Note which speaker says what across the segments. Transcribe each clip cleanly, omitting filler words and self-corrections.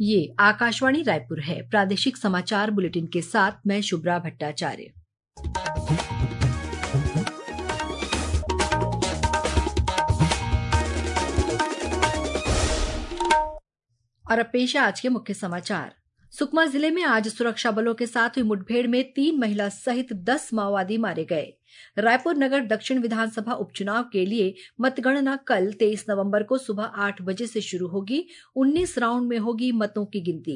Speaker 1: ये आकाशवाणी रायपुर है। प्रादेशिक समाचार बुलेटिन के साथ मैं शुभ्रा भट्टाचार्य। और अब पेश है आज के मुख्य समाचार। सुकमा जिले में आज सुरक्षा बलों के साथ हुई मुठभेड़ में 3 महिला सहित 10 माओवादी मारे गए। रायपुर नगर दक्षिण विधानसभा उपचुनाव के लिए मतगणना कल 23 नवंबर को सुबह 8 बजे से शुरू होगी। 19 राउंड में होगी मतों की गिनती।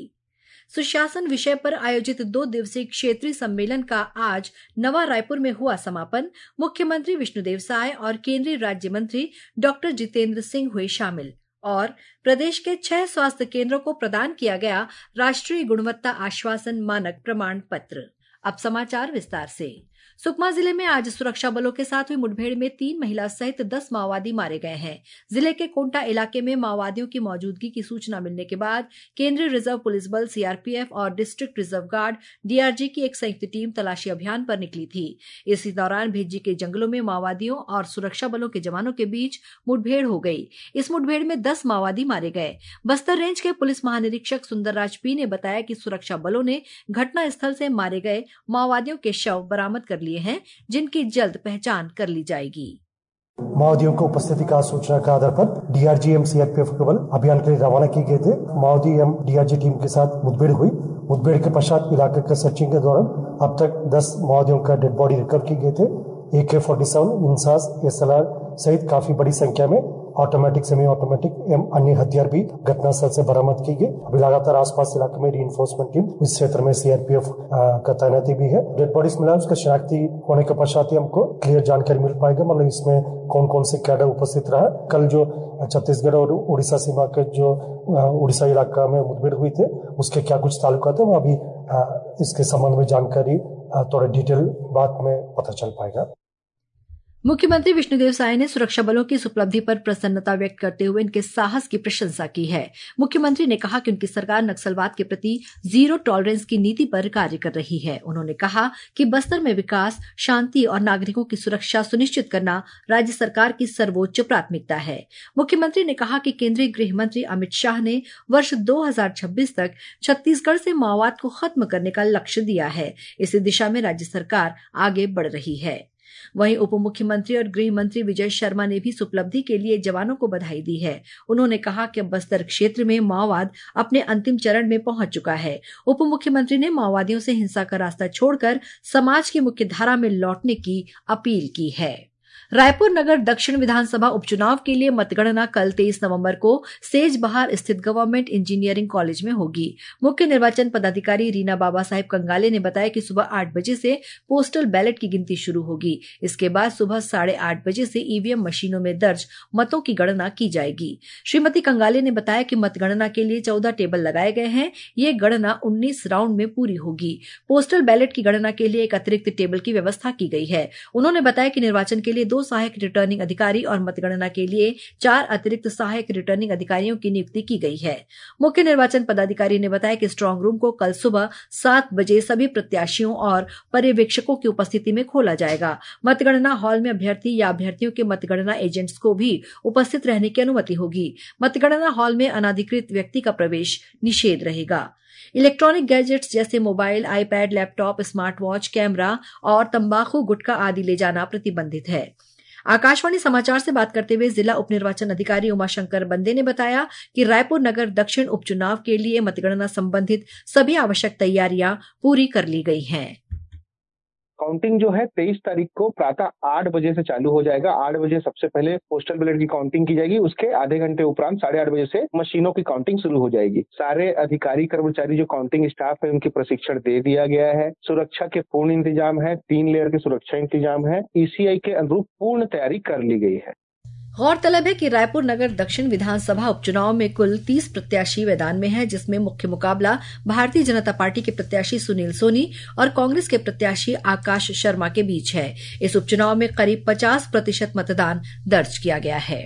Speaker 1: सुशासन विषय पर आयोजित 2 दिवसीय क्षेत्रीय सम्मेलन का आज नवा रायपुर में हुआ समापन। मुख्यमंत्री विष्णुदेव साय और केंद्रीय राज्य मंत्री डॉक्टर जितेंद्र सिंह हुए शामिल और प्रदेश के 6 स्वास्थ्य केंद्रों को प्रदान किया गया राष्ट्रीय गुणवत्ता आश्वासन मानक प्रमाण पत्र। अब समाचार विस्तार से। सुकमा जिले में आज सुरक्षा बलों के साथ हुई मुठभेड़ में 3 महिला सहित 10 माओवादी मारे गए हैं। जिले के कोंटा इलाके में माओवादियों की मौजूदगी की सूचना मिलने के बाद केंद्रीय रिजर्व पुलिस बल सीआरपीएफ और डिस्ट्रिक्ट रिजर्व गार्ड डीआरजी की एक संयुक्त टीम तलाशी अभियान पर निकली थी। इसी दौरान भेज्जी के जंगलों में माओवादियों और सुरक्षा बलों के जवानों के बीच मुठभेड़ हो गई। इस मुठभेड़ में 10 माओवादी मारे गए। बस्तर रेंज के पुलिस महानिरीक्षक सुंदरराज पी ने बताया कि सुरक्षा बलों ने घटनास्थल से मारे गए माओवादियों के शव बरामद कर लिए हैं, जिनकी जल्द पहचान कर ली जाएगी।
Speaker 2: माओवादियों की उपस्थिति का सूचना के आधार पर डीआरजी एवं सीआरपीएफ के बल अभियान के लिए रवाना किए गए थे। माओवादी एवं डीआरजी टीम के साथ मुठभेड़ हुई। मुठभेड़ के पश्चात इलाके के सर्चिंग के दौरान अब तक 10 माओवादियों का डेड बॉडी रिकवर किए गए थे। AK-47, इंसास, SLR सहित काफी बड़ी संख्या में ऑटोमेटिक, सेमी ऑटोमेटिक एवं अन्य हथियार भी घटनास्थल से बरामद किए गए। अभी लगातार आसपास इलाके में रीइंफोर्समेंट टीम, इस क्षेत्र में सीआरपीएफ का तैनाती भी है। डेड बॉडीज मिला, उसका शिनाख्ती होने के पश्चात ही हमको क्लियर जानकारी मिल पाएगा, मतलब इसमें कौन कौन से कैडर उपस्थित रहा। कल जो छत्तीसगढ़ और उड़ीसा सीमा के जो उड़ीसा इलाका में मुठभेड़ हुई थे, उसके क्या कुछ ताल्लुकात है, वो अभी इसके संबंध में जानकारी थोड़ा डिटेल बाद में पता चल पाएगा।
Speaker 1: मुख्यमंत्री विष्णुदेव साय ने सुरक्षा बलों की इस उपलब्धि पर प्रसन्नता व्यक्त करते हुए इनके साहस की प्रशंसा की है। मुख्यमंत्री ने कहा कि उनकी सरकार नक्सलवाद के प्रति जीरो टॉलरेंस की नीति पर कार्य कर रही है। उन्होंने कहा कि बस्तर में विकास, शांति और नागरिकों की सुरक्षा सुनिश्चित करना राज्य सरकार की सर्वोच्च प्राथमिकता है। मुख्यमंत्री ने कहा कि केंद्रीय गृह मंत्री अमित शाह ने वर्ष 2026 तक छत्तीसगढ़ से माओवाद को खत्म करने का लक्ष्य दिया है। इसी दिशा में राज्य सरकार आगे बढ़ रही है। वहीं उप मुख्यमंत्री और गृह मंत्री विजय शर्मा ने भी इस उपलब्धि के लिए जवानों को बधाई दी है। उन्होंने कहा कि बस्तर क्षेत्र में माओवाद अपने अंतिम चरण में पहुंच चुका है। उप मुख्यमंत्री ने माओवादियों से हिंसा का रास्ता छोड़कर समाज की मुख्य धारा में लौटने की अपील की है। रायपुर नगर दक्षिण विधानसभा उपचुनाव के लिए मतगणना कल 23 नवंबर को सेजबहार स्थित गवर्नमेंट इंजीनियरिंग कॉलेज में होगी। मुख्य निर्वाचन पदाधिकारी रीना बाबा साहेब कंगाले ने बताया कि सुबह 8 बजे से पोस्टल बैलेट की गिनती शुरू होगी। इसके बाद सुबह 8:30 बजे से ईवीएम मशीनों में दर्ज मतों की गणना की जाएगी। श्रीमती कंगाले ने बताया कि मतगणना के लिए 14 टेबल लगाए गए हैं। ये गणना 19 राउंड में पूरी होगी। पोस्टल बैलेट की गणना के लिए एक अतिरिक्त टेबल की व्यवस्था की गई है। उन्होंने बताया कि निर्वाचन के लिए 2 सहायक रिटर्निंग अधिकारी और मतगणना के लिए 4 अतिरिक्त सहायक रिटर्निंग अधिकारियों की नियुक्ति की गई है। मुख्य निर्वाचन पदाधिकारी ने बताया कि स्ट्रांग रूम को कल सुबह 7 बजे सभी प्रत्याशियों और पर्यवेक्षकों की उपस्थिति में खोला जाएगा। मतगणना हॉल में अभ्यर्थी या अभ्यर्थियों के मतगणना एजेंट्स को भी उपस्थित रहने की अनुमति होगी। मतगणना हॉल में अनाधिकृत व्यक्ति का प्रवेश निषेध रहेगा। इलेक्ट्रॉनिक गैजेट्स जैसे mobile, iPad, laptop, smart watch, camera और तंबाकू, गुटखा आदि ले जाना प्रतिबंधित है। आकाशवाणी समाचार से बात करते हुए जिला उप निर्वाचन अधिकारी उमाशंकर बंदे ने बताया कि रायपुर नगर दक्षिण उपचुनाव के लिए मतगणना संबंधित सभी आवश्यक तैयारियां पूरी कर ली गई हैं।
Speaker 3: काउंटिंग जो है 23 तारीख को प्रातः 8 बजे से चालू हो जाएगा। 8 बजे सबसे पहले पोस्टल बैलेट की काउंटिंग की जाएगी। उसके आधे घंटे उपरांत 8:30 बजे से मशीनों की काउंटिंग शुरू हो जाएगी। सारे अधिकारी कर्मचारी जो काउंटिंग स्टाफ है उनकी प्रशिक्षण दे दिया गया है। सुरक्षा के पूर्ण इंतजाम है। 3 लेयर के सुरक्षा इंतजाम है। ECI के अनुरूप पूर्ण तैयारी कर ली गई है।
Speaker 1: गौरतलब है कि रायपुर नगर दक्षिण विधानसभा उपचुनाव में कुल 30 प्रत्याशी मैदान में हैं, जिसमें मुख्य मुकाबला भारतीय जनता पार्टी के प्रत्याशी सुनील सोनी और कांग्रेस के प्रत्याशी आकाश शर्मा के बीच है। इस उपचुनाव में करीब 50% मतदान दर्ज किया गया है।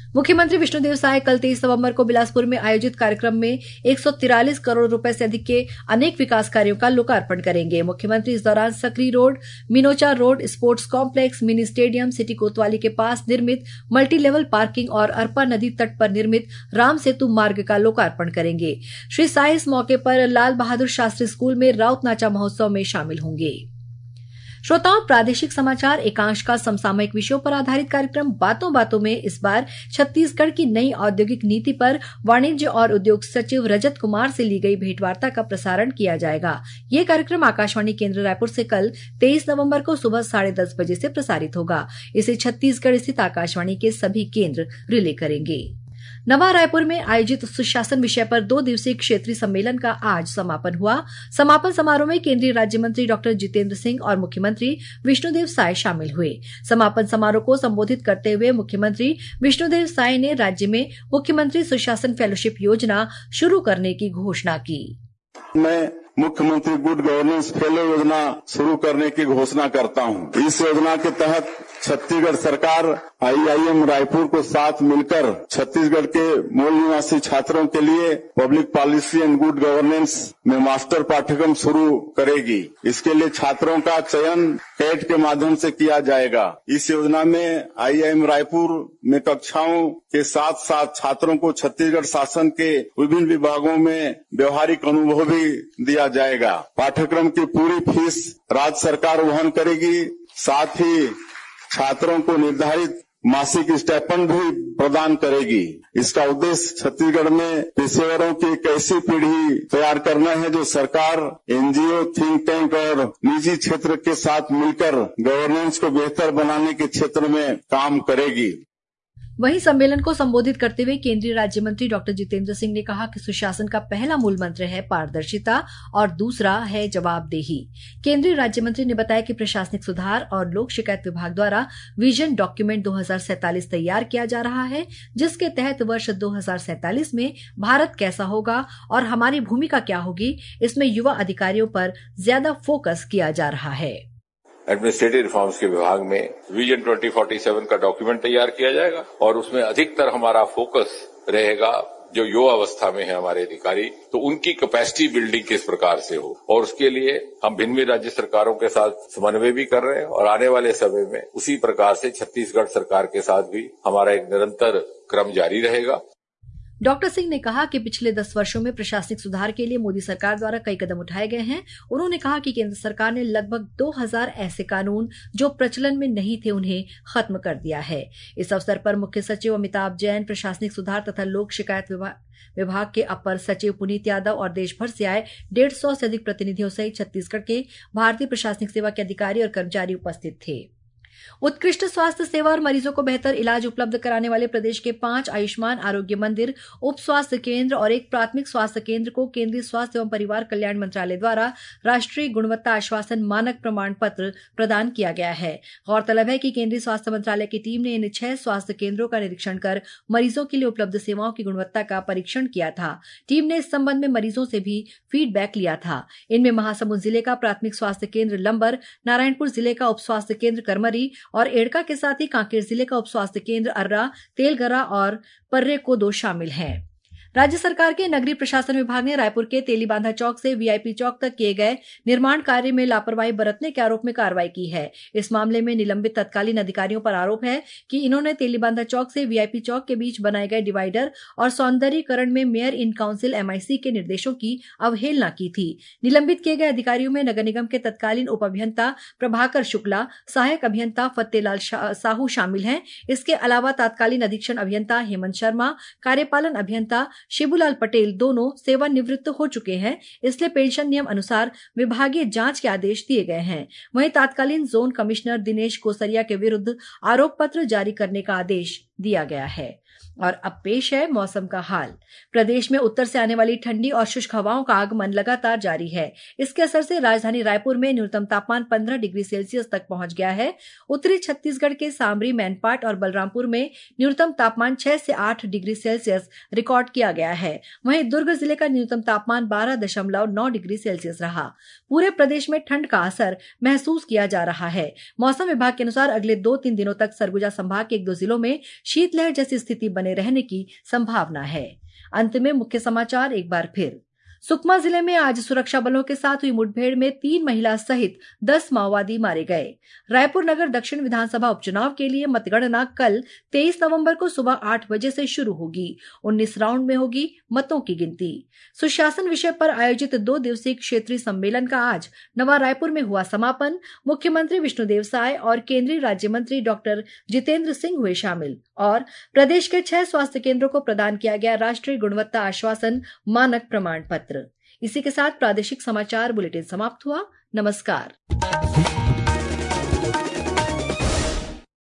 Speaker 1: मुख्यमंत्री विष्णुदेव साय कल 23 नवंबर को बिलासपुर में आयोजित कार्यक्रम में 143 करोड़ रुपए से अधिक के अनेक विकास कार्यों का लोकार्पण करेंगे। मुख्यमंत्री इस दौरान Sakri road, Minocha road, sports complex, mini stadium, city कोतवाली के पास निर्मित मल्टी लेवल पार्किंग और अरपा नदी तट पर निर्मित राम सेतु मार्ग का लोकार्पण करेंगे। श्री साय इस मौके पर लाल बहादुर शास्त्री स्कूल में राउत नाचा महोत्सव में शामिल होंगे। श्रोताओं, प्रादेशिक समाचार एकांश का समसामयिक विषयों पर आधारित कार्यक्रम बातों बातों में इस बार छत्तीसगढ़ की नई औद्योगिक नीति पर वाणिज्य और उद्योग सचिव रजत कुमार से ली गई भेंटवार्ता का प्रसारण किया जाएगा। ये कार्यक्रम आकाशवाणी केंद्र रायपुर से कल 23 नवंबर को सुबह 10:30 बजे से प्रसारित होगा। इसे छत्तीसगढ़ स्थित आकाशवाणी के सभी केंद्र रिले करेंगे। नवा रायपुर में आयोजित सुशासन विषय पर 2 दिवसीय क्षेत्रीय सम्मेलन का आज समापन हुआ। समापन समारोह में केंद्रीय राज्य मंत्री डॉक्टर जितेंद्र सिंह और मुख्यमंत्री विष्णुदेव साय शामिल हुए। समापन समारोह को संबोधित करते हुए मुख्यमंत्री विष्णुदेव साय ने राज्य में मुख्यमंत्री सुशासन फेलोशिप योजना शुरू करने की घोषणा की।
Speaker 4: मैं मुख्यमंत्री गुड गवर्नेंस फेलो योजना शुरू करने की घोषणा करता हूं। इस योजना के तहत छत्तीसगढ़ सरकार IIM रायपुर को साथ मिलकर छत्तीसगढ़ के मूल निवासी छात्रों के लिए public policy and good governance में मास्टर पाठ्यक्रम शुरू करेगी। इसके लिए छात्रों का चयन कैट के माध्यम से किया जाएगा। इस योजना में IIM रायपुर में कक्षाओं के साथ साथ छात्रों को छत्तीसगढ़ शासन के विभिन्न विभागों में व्यवहारिक अनुभव भी दिया जाएगा। पाठ्यक्रम की पूरी फीस राज्य सरकार वहन करेगी। साथ ही छात्रों को निर्धारित मासिक स्टाइपेंड भी प्रदान करेगी। इसका उद्देश्य छत्तीसगढ़ में पेशेवरों की एक ऐसी पीढ़ी तैयार करना है जो सरकार, NGO, थिंक टैंक और निजी क्षेत्र के साथ मिलकर गवर्नेंस को बेहतर बनाने के क्षेत्र में काम करेगी।
Speaker 1: वहीं सम्मेलन को संबोधित करते हुए केंद्रीय राज्य मंत्री डॉक्टर जितेंद्र सिंह ने कहा कि सुशासन का पहला मूल मंत्र है पारदर्शिता और दूसरा है जवाबदेही। केंद्रीय राज्य मंत्री ने बताया कि प्रशासनिक सुधार और लोक शिकायत विभाग द्वारा विजन डॉक्यूमेंट 2047 तैयार किया जा रहा है, जिसके तहत वर्ष 2047 में भारत कैसा होगा और हमारी भूमिका क्या होगी, इसमें युवा अधिकारियों पर ज्यादा फोकस किया जा रहा है।
Speaker 5: एडमिनिस्ट्रेटिव रिफॉर्म्स के विभाग में विजन 2047 का डॉक्यूमेंट तैयार किया जाएगा और उसमें अधिकतर हमारा फोकस रहेगा जो युवा अवस्था में है हमारे अधिकारी, तो उनकी कैपेसिटी बिल्डिंग किस प्रकार से हो, और उसके लिए हम भिन्न राज्य सरकारों के साथ समन्वय भी कर रहे हैं और आने वाले समय में उसी प्रकार से छत्तीसगढ़ सरकार के साथ भी हमारा एक निरंतर क्रम जारी रहेगा।
Speaker 1: डॉक्टर सिंह ने कहा कि पिछले 10 वर्षों में प्रशासनिक सुधार के लिए मोदी सरकार द्वारा कई कदम उठाए गए हैं। उन्होंने कहा कि केंद्र सरकार ने लगभग 2000 ऐसे कानून जो प्रचलन में नहीं थे उन्हें खत्म कर दिया है। इस अवसर पर मुख्य सचिव अमिताभ जैन, प्रशासनिक सुधार तथा लोक शिकायत विभाग के अपर सचिव पुनीत यादव और देश भर से आए 150 से अधिक प्रतिनिधियों सहित छत्तीसगढ़ के भारतीय प्रशासनिक सेवा के अधिकारी और कर्मचारी उपस्थित थे। उत्कृष्ट स्वास्थ्य सेवा और मरीजों को बेहतर इलाज उपलब्ध कराने वाले प्रदेश के 5 आयुष्मान आरोग्य मंदिर, उप स्वास्थ्य केंद्र और एक प्राथमिक स्वास्थ्य केंद्र को केंद्रीय स्वास्थ्य एवं परिवार कल्याण मंत्रालय द्वारा राष्ट्रीय गुणवत्ता आश्वासन मानक प्रमाण पत्र प्रदान किया गया है। गौरतलब है कि केंद्रीय स्वास्थ्य मंत्रालय की टीम ने इन 6 स्वास्थ्य केंद्रों का निरीक्षण कर मरीजों के लिए उपलब्ध सेवाओं की गुणवत्ता का परीक्षण किया था। टीम ने इस संबंध में मरीजों से भी फीडबैक लिया था। इनमें महासमुंद जिले का प्राथमिक स्वास्थ्य केंद्र लंबर, नारायणपुर जिले का उप स्वास्थ्य केंद्र करमरी और एड़का के साथ ही कांकेर जिले का उप स्वास्थ्य केंद्र अर्रा, तेलगरा और पर्रे को 2 शामिल हैं। राज्य सरकार के नगरीय प्रशासन विभाग ने रायपुर के तेलीबांधा चौक से वीआईपी चौक तक किए गए निर्माण कार्य में लापरवाही बरतने के आरोप में कार्रवाई की है। इस मामले में निलंबित तत्कालीन अधिकारियों पर आरोप है कि इन्होंने तेलीबांधा चौक से वीआईपी चौक के बीच बनाए गए डिवाइडर और सौंदर्यीकरण में मेयर इन काउंसिल MIC के निर्देशों की अवहेलना की थी। निलंबित किए गए अधिकारियों में नगर निगम के तत्कालीन उप अभियंता प्रभाकर शुक्ला, सहायक अभियंता फतेलाल साहू शामिल हैं। इसके अलावा तत्कालीन अधीक्षण अभियंता हेमंत शर्मा, कार्यपालन अभियंता शिबूलाल पटेल दोनों सेवानिवृत्त हो चुके हैं, इसलिए पेंशन नियम अनुसार विभागीय जांच के आदेश दिए गए हैं। वहीं तत्कालीन जोन कमिश्नर दिनेश कोसरिया के विरुद्ध आरोप पत्र जारी करने का आदेश दिया गया है। और अब पेश है मौसम का हाल। प्रदेश में उत्तर से आने वाली ठंडी और शुष्क हवाओं का आगमन लगातार जारी है। इसके असर से राजधानी रायपुर में न्यूनतम तापमान 15 डिग्री सेल्सियस तक पहुंच गया है। उत्तरी छत्तीसगढ़ के सामरी, मैनपाट और बलरामपुर में न्यूनतम तापमान 6 से 8 डिग्री सेल्सियस रिकॉर्ड किया गया है। वहीं दुर्ग जिले का न्यूनतम तापमान 12.9 डिग्री सेल्सियस रहा। पूरे प्रदेश में ठंड का असर महसूस किया जा रहा है। मौसम विभाग के अनुसार अगले 2-3 दिनों तक सरगुजा संभाग के 1-2 जिलों में शीतलहर जैसी स्थिति बने रहने की संभावना है। अंत में मुख्य समाचार एक बार फिर। सुकमा जिले में आज सुरक्षा बलों के साथ हुई मुठभेड़ में 3 महिला सहित 10 माओवादी मारे गए। रायपुर नगर दक्षिण विधानसभा उपचुनाव के लिए मतगणना कल 23 नवंबर को सुबह 8 बजे से शुरू होगी। 19 राउंड में होगी मतों की गिनती। सुशासन विषय पर आयोजित 2 दिवसीय क्षेत्रीय सम्मेलन का आज नवा रायपुर में हुआ समापन। मुख्यमंत्री विष्णुदेव साय और केंद्रीय राज्य मंत्री डॉक्टर जितेंद्र सिंह हुए शामिल और प्रदेश के 6 स्वास्थ्य केंद्रों को प्रदान किया गया राष्ट्रीय गुणवत्ता आश्वासन मानक प्रमाण पत्र। इसी के साथ प्रादेशिक समाचार बुलेटिन समाप्त हुआ। नमस्कार।